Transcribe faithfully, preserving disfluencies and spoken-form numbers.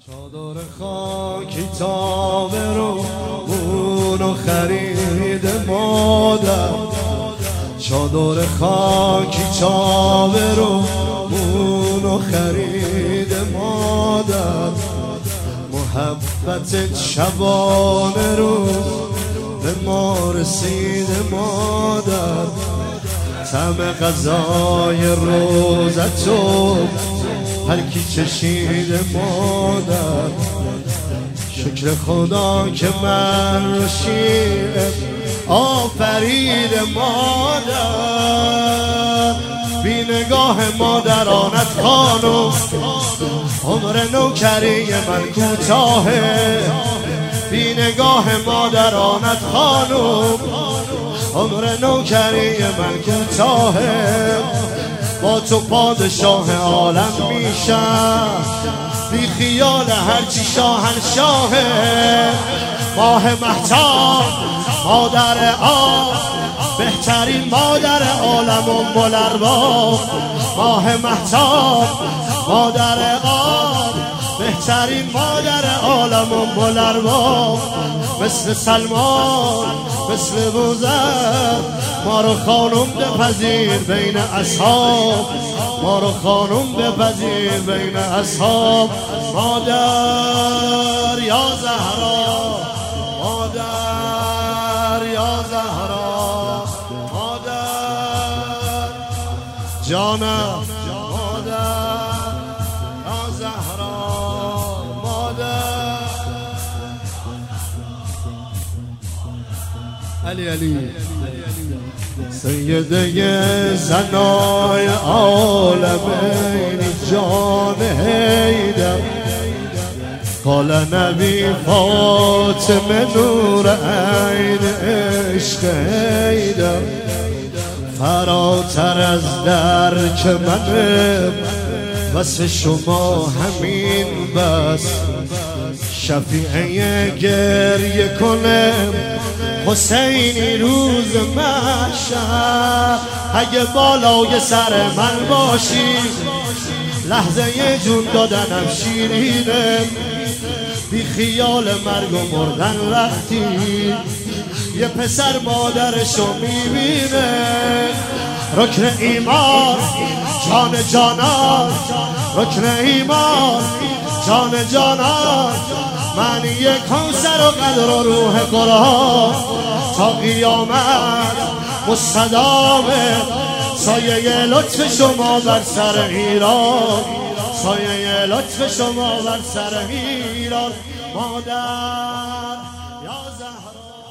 چادر خاکی تابه رو اونو خرید مادر، چادر خاکی تابه رو اونو خرید مادر، محبت شبانه رو به ما رسید مادر، طعم غذای روزتو هر کی چشید مادر، شکر خدا که من رو شیعه آفرید مادر، بی نگاه مادرانت خانم عمر نوکری من کوتاهه، بی نگاه مادرانت خانم عمر نوکری من کوتاهه، با تو پادشاه عالم میشم بی خیال هرچی شاهنشاهه، ماه مهتاب مادر آب بهترین مادر عالم ام الارباب، ماه مهتاب مادر آب بهترین مادر عالم ام الارباب، مثل سلمان مثل بوذر ما رو خانم بپذیر بین اصحاب، ما رو خانم بپذیر بین اصحاب، مادر یا زهرا، مادر یا زهرا، مادر جانم، مادر یا زهرا، مادر علی علی سیده زنای عالمین جان حیدر، قال نبی فاطمه نور عین عشق حیدر، فراتر از درک منه وصف شما همین بس، شفیعه گریه کنه حسینی روز محشر، اگه بالای سر من باشی لحظه جون دادنم شیرینه، بی خیال مرگ و مردن وقتی یه پسر مادرشو میبینه، رکن ایمان جان جانان، رکن ایمان جان جانان، معنی کوثر و قدر و روح قرآن، تا قیامت مستدامه سایه لطف شما بر سر ایران، سایه لطف شما بر سر ایران، مادر یا زهرا.